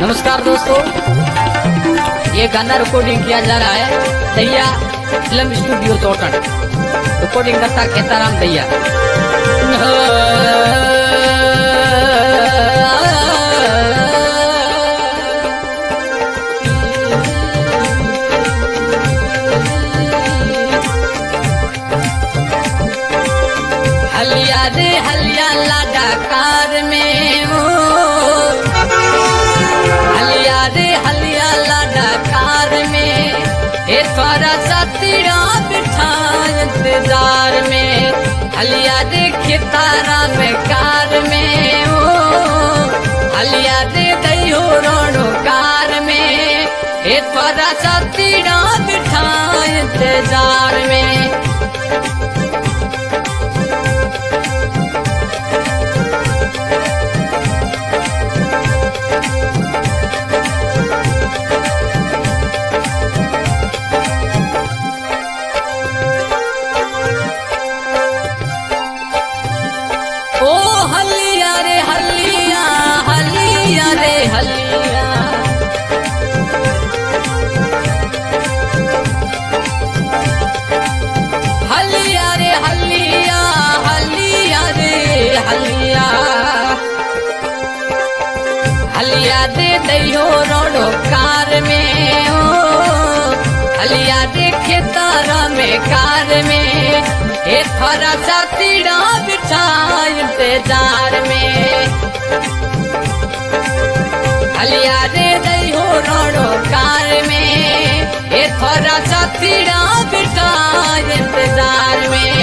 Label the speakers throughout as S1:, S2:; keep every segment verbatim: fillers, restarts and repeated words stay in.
S1: नमस्कार दोस्तों, ये गाना रिकॉर्डिंग किया जा रहा है दैया फिल्म स्टूडियो चौटन। रिकॉर्डिंग करता खेताराम दैया। हलिया रे हलिया लाडा कार में हो, हलिया रे हलिया लाडा कार में, ए थोड़ा सा तीरा बिठा इंतजार में। हलिया रे खितारा में कार में हो, हलिया रे दयो रोडो कार में, ए थोड़ा सा तीरा बिठा इंतजार में। ओ हलिया रे हलिया, हलिया रे हलिया, हलिया रे हलिया, हलिया रे हलिया, हलिया दे दैयो रोडो कार में हो, हलिया दे खेतारा में कार में, ए थोड़ा सा तीड़ा बिठा इंतजार में। हलिया रे दैयो रोडो कार में, ए थोड़ा सा तीड़ा बिठा इंतजार में।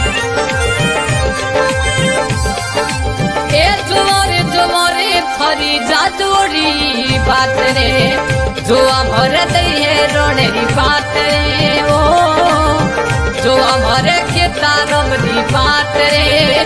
S1: ए जुआरे जुआरे थरी जादोरी बात रे, जुआ भर दैये रोनेरी बात रे, ओ जो हमारे खेतारम दी बात रे।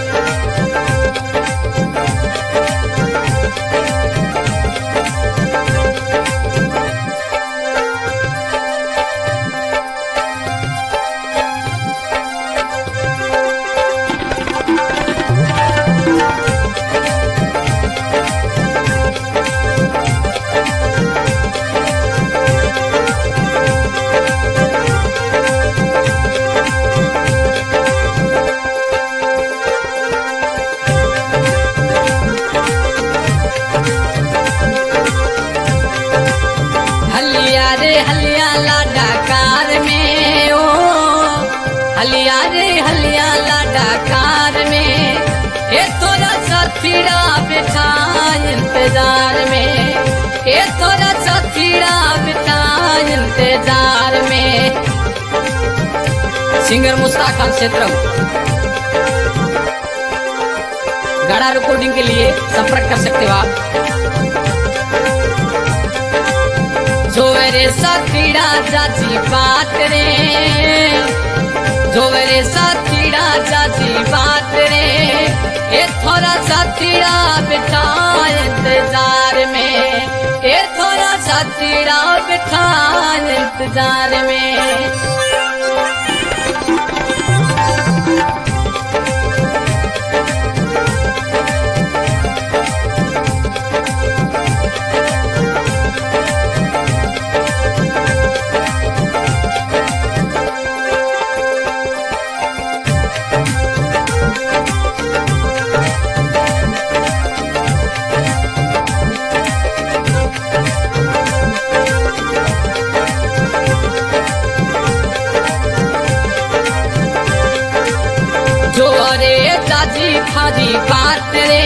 S1: हलिया रे हलिया लाडा कार में ओ, हलिया रे हलिया लाडा कार में, ए थोड़ा सा तीड़ा बिठा इंतजार में, ए थोड़ा सा तीड़ा बिठा इंतजार में। सिंगर मुस्ताक खान क्षेत्र गाड़ा रिकॉर्डिंग के लिए संपर्क कर सकते हो आप। जोरे साथीड़ा चाची बात रे, जोरे साथीड़ा चाची बात रे, ए थोड़ा साथीड़ा बिठा इंतजार में, ए थोड़ा साथीड़ा बिठा इंतजार में। जो अरे चाची खादी बात रे,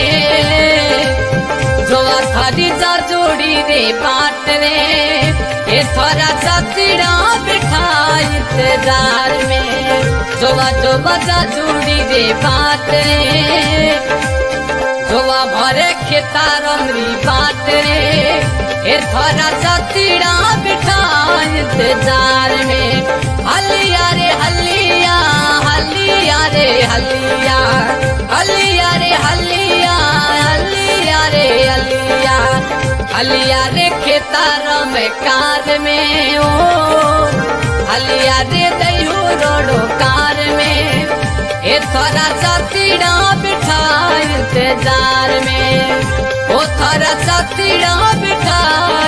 S1: जो खादी जा जोड़ी रे बात रे, ए थोड़ा सा तीड़ा बिठा इंतजार में। जो जो बजा जोड़ी रे बात रे, जो भरे खेतारम री बात रे, ए थोड़ा सा तीड़ा बिठा इंतजार में। हलिया रे हलिया, हलिया रे हलिया, हलिया रे हलिया, हलिया रे हलिया, हलिया रे खेतारम कार में ओ, हलिया रे दैयो रोडो कार में, ए थोड़ा सा तीड़ा बिठा इंतजार में, ओ थोड़ा सा तीड़ा बिठा लगा